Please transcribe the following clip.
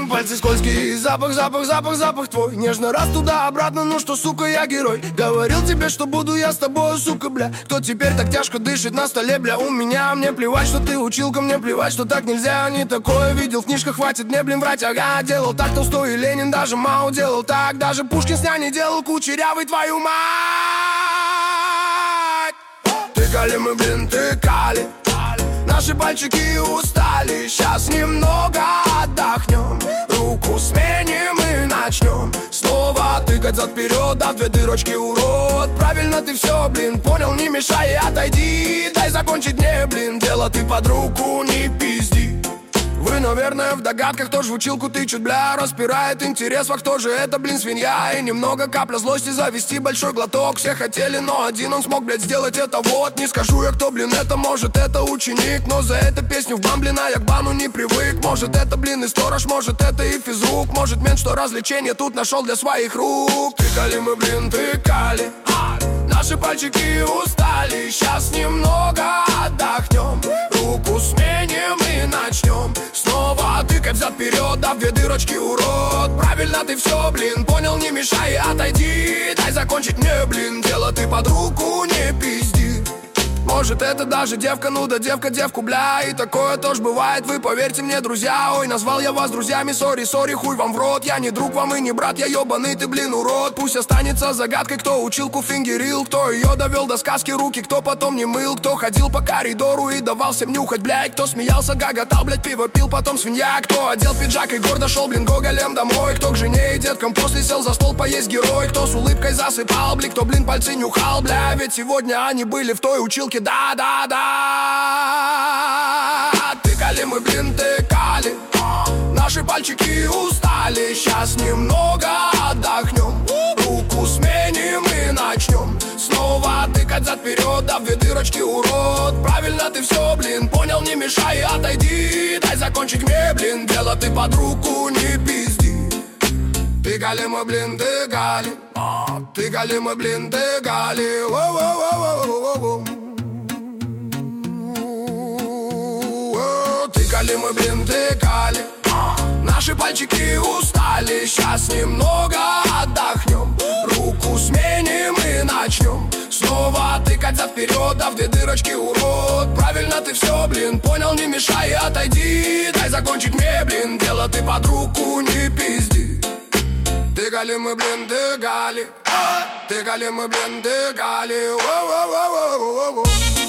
Пальцы скользкие, запах, запах, запах, запах твой. Нежно раз туда-обратно, ну что, сука, я герой. Говорил тебе, что буду я с тобой, сука, бля. Кто теперь так тяжко дышит на столе, бля, у меня? Мне плевать, что ты училка, мне плевать, что так нельзя. Не такое видел в книжках, хватит мне, блин, врать, ага. Делал так Толстой и Ленин, даже Мао делал так. Даже Пушкин с няней делал кучерявый, твою мать. Тыкали мы, блин, тыкали. Наши пальчики устали, сейчас немного отдохнем. Руку сменим и начнем снова тыкать зад-вперед, да в две дырочки, урод. Правильно ты все, блин, понял, не мешай, отойди. Дай закончить мне, блин, дело ты под руку, не пизди. Вы, наверное, в догадках, кто ж в училку тычет, бля. Распирает интерес, во кто же это, блин, свинья. И немного капля злости завести большой глоток. Все хотели, но один он смог, блядь, сделать это вот. Не скажу я, кто, блин, это, может, это ученик. Но за эту песню в бан, блин, а я к бану не привык. Может, это, блин, и сторож, может, это и физрук. Может, мент, что развлечение тут нашел для своих рук. Тыкали мы, блин, тыкали. Наши пальчики устали, сейчас немного отдохнем. Руку сменим и начнем снова тыкать взад-вперед, да в две дырочки, урод. Правильно ты все, блин, понял, не мешай, отойди. Дай закончить мне, блин, дело ты под руку, не пизди. Может, это даже девка, ну да девка девку, бля. И такое тоже бывает, вы поверьте мне, друзья. Ой, назвал я вас друзьями, сори, сори, хуй вам в рот. Я не друг вам и не брат, я ебаный, ты, блин, урод. Пусть останется загадкой, кто училку фингерил, кто ее довел до сказки руки, кто потом не мыл, кто ходил по коридору и давал всем нюхать, блядь. Кто смеялся, гоготал, блядь, пиво пил, потом свинья. Кто одел пиджак и гордо шел, блин, гоголем домой. Кто к жене и деткам после сел за стол поесть, герой. Кто с улыбкой засыпал, блин, кто, блин, пальцы нюхал, бля. Ведь сегодня они были в той училке, да-да-да. Тыкали мы, блин, тыкали. Наши пальчики устали, сейчас немного отдохнем. Руку сменим и начнем снова тыкать зад-вперед, да в две дырочки, урод. Правильно ты все, блин, понял, не мешай, отойди. Дай закончить мне, блин, дело ты под руку, не пизди. Тыкали мы, блин, тыкали. Тыкали мы, блин, тыкали. Воу-воу-воу-воу-воу-воу. Тыкали мы, блин, тыкали. Наши пальчики устали, сейчас немного отдохнем. Руку сменим и начнем снова тыкать зад-вперед, да в две дырочки, урод. Правильно ты все, блин, понял, не мешай, отойди. Дай закончить мне, блин, дело ты под руку, не пизди. Тыкали мы, блин, тыкали. Тыкали мы, блин, тыкали. Воу-воу-воу-воу-воу.